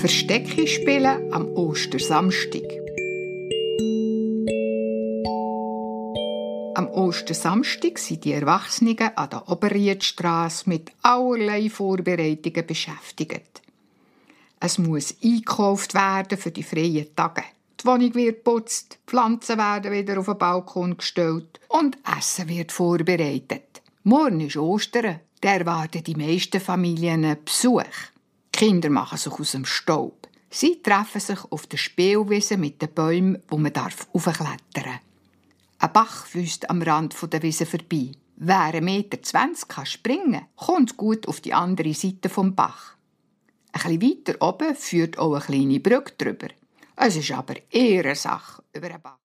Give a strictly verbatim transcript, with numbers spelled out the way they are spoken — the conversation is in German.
Verstecke spielen am Ostersamstag. Am Ostersamstag sind die Erwachsenen an der Oberriedstrasse mit allerlei Vorbereitungen beschäftigt. Es muss eingekauft werden für die freien Tage. Die Wohnung wird geputzt, Pflanzen werden wieder auf den Balkon gestellt und Essen wird vorbereitet. Morgen ist Ostern, da erwarten die meisten Familien einen Besuch. Die Kinder machen sich aus dem Staub. Sie treffen sich auf der Spielwiese mit den Bäumen, wo man hochklettern darf. Ein Bach fließt am Rand der Wiese vorbei. Wer einen Meter zwanzig kann springen, kommt gut auf die andere Seite vom Bach. Ein bisschen weiter oben führt auch eine kleine Brücke drüber. Es ist aber eher eine Sache über den Bach.